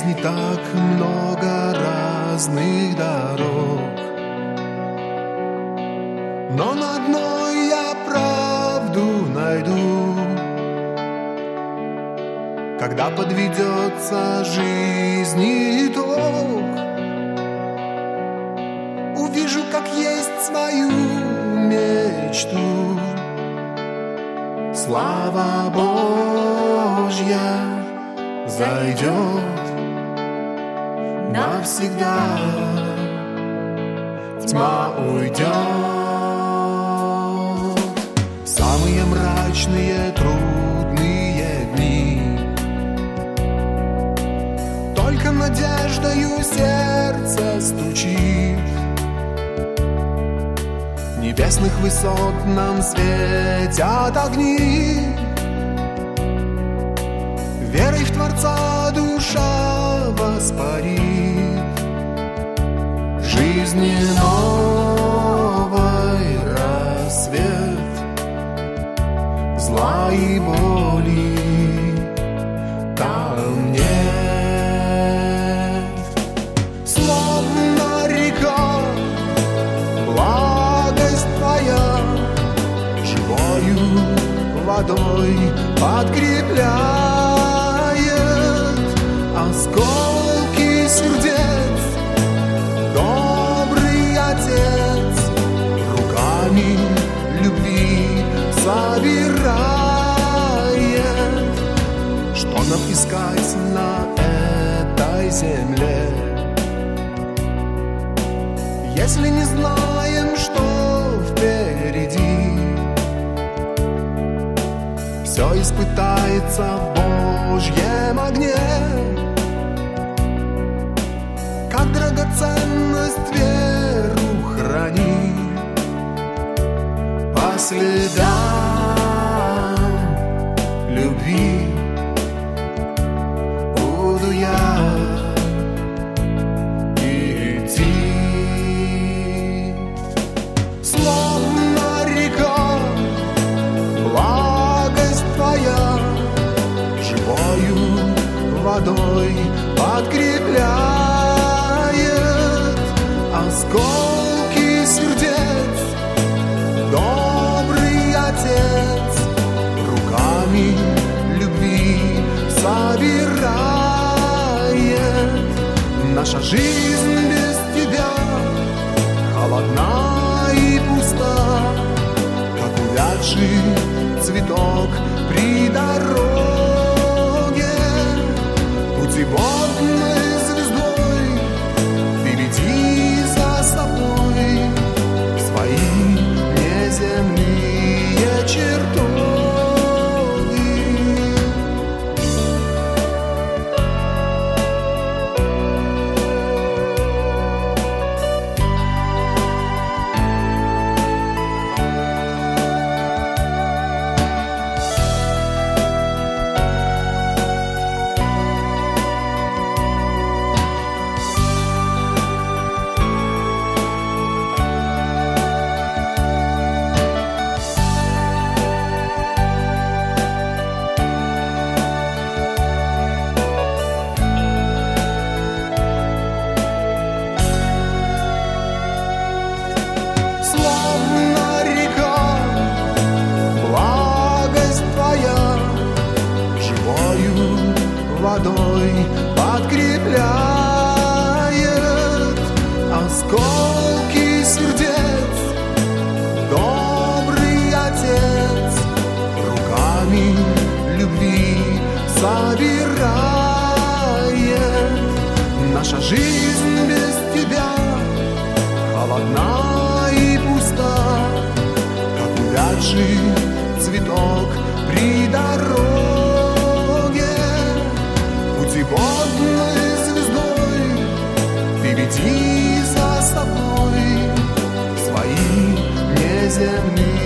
жизни так много разных дорог, но на одной я правду найду. Когда подведется жизни итог, увижу, как есть свою мечту. Слава Божья зайдет навсегда, тьма уйдет. Самые мрачные, трудные дни только надеждою сердце стучит. Небесных высот нам светят огни, верой в Творца душа воспарит. Жизни новой рассвет, зла и боли там нет. Словно река, благость Твоя живою водой подкрепляет осколки сердец. Добрый Отец руками любви собирает. Что нам искать на этой земле, если не знаем, что впереди? Все испытается в Божьем огне, как драгоценность веру храни. По следам любви буду я идти. Словно река, благость Твоя живою водой подкрепляет осколки сердец. Добрый Отец руками любви собирает. Наша жизнь без Тебя холодна и пуста, как увядший цветок при дороге. Путеводной звездой Ты веди за собой в свои неземные чертоги. Водой подкрепляет осколки сердец. Добрый Отец руками любви собирает. Наша жизнь без Тебя холодна и пуста, как увядший цветок при дороге. Путеводной звездой Ты веди за собой в свои неземные